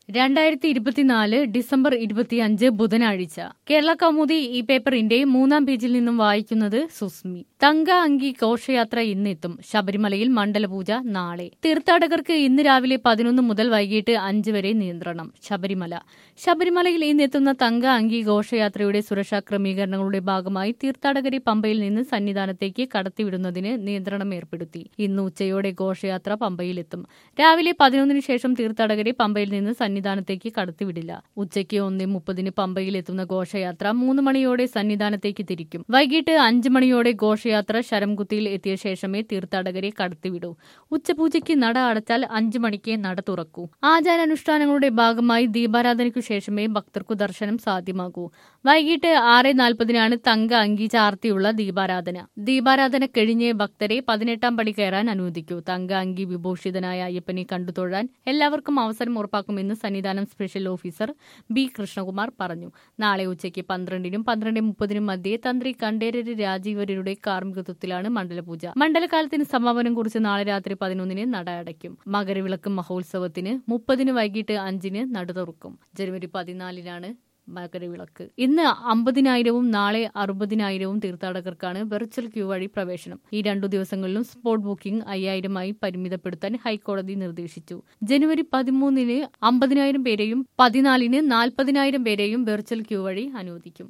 2024 December 25 ബുധനാഴ്ച കേരള കൗമുദി ഈ പേപ്പറിന്റെ 3-ാം പേജിൽ നിന്നും വായിക്കുന്നത് സുസ്മി. തങ്ക അങ്കി ഘോഷയാത്ര ഇന്നെത്തും. ശബരിമലയിൽ മണ്ഡലപൂജ നാളെ. തീർത്ഥാടകർക്ക് ഇന്ന് രാവിലെ 11 മുതൽ വൈകിട്ട് 5 വരെ നിയന്ത്രണം. ശബരിമലയിൽ ഇന്നെത്തുന്ന തങ്ക അങ്കി ഘോഷയാത്രയുടെ സുരക്ഷാ ക്രമീകരണങ്ങളുടെ ഭാഗമായി തീർത്ഥാടകരെ പമ്പയിൽ നിന്ന് സന്നിധാനത്തേക്ക് കടത്തിവിടുന്നതിന് നിയന്ത്രണം ഏർപ്പെടുത്തി. ഇന്ന് ഉച്ചയോടെ ഘോഷയാത്ര പമ്പയിലെത്തും. രാവിലെ 11 ശേഷം തീർത്ഥാടകരെ പമ്പയിൽ നിന്ന് സന്നിധാനത്തേക്ക് കടത്തിവിടില്ല. ഉച്ചയ്ക്ക് 1:30 പമ്പയിലെത്തുന്ന ഘോഷയാത്ര 3 മണിയോടെ സന്നിധാനത്തേക്ക് തിരിക്കും. വൈകിട്ട് 5 മണിയോടെ ഘോഷയാത്ര ശരംകുത്തിയിൽ എത്തിയ ശേഷമേ തീർത്ഥാടകരെ കടത്തിവിടൂ. ഉച്ചപൂജയ്ക്ക് നട അടച്ചാൽ 5 മണിക്ക് നട തുറക്കൂ. ആചാരാനുഷ്ഠാനങ്ങളുടെ ഭാഗമായി ദീപാരാധനയ്ക്കു ശേഷമേ ഭക്തർക്കു ദർശനം സാധ്യമാകൂ. വൈകിട്ട് 6:40 തങ്ക അങ്കി ചാർത്തിയുള്ള ദീപാരാധന. ദീപാരാധന കഴിഞ്ഞ് ഭക്തരെ 18-ാം പടി കയറാൻ അനുവദിക്കൂ. തങ്ക അങ്കി വിഭൂഷിതനായ അയ്യപ്പനെ കണ്ടുതൊഴാൻ എല്ലാവർക്കും അവസരം ഉറപ്പാക്കുമെന്ന് Sannidhanam special officer B Krishnakumar പറഞ്ഞു. നാളെ ഉച്ചയ്ക്ക് 12-നും 12:30 മധ്യേ തന്ത്രി കണ്ഠരര് രാജീവരരുടെ കാർമ്മികത്വത്തിലാണ് മണ്ഡലപൂജ. മണ്ഡലകാലത്തിന് സമാപനം കുറിച്ച് നാളെ രാത്രി 11-ന് നട അടയ്ക്കും. മകരവിളക്ക് മഹോത്സവത്തിന് 30-ന് വൈകിട്ട് 5-ന് നട തുറക്കും. ജനുവരി 14-നാണ് മകരവിളക്ക്. ഇന്ന് 50,000-വും നാളെ 60,000-വും തീർത്ഥാടകർക്കാണ് വെർച്വൽ ക്യൂ വഴി പ്രവേശനം. ഈ 2 ദിവസങ്ങളിലും സ്പോട്ട് ബുക്കിംഗ് 5,000-ആയി പരിമിതപ്പെടുത്താൻ ഹൈക്കോടതി നിർദ്ദേശിച്ചു. ജനുവരി 13-ന് 50,000 പേരെയും 14-ന് 40,000 പേരെയും വെർച്വൽ ക്യൂ വഴി അനുവദിക്കും.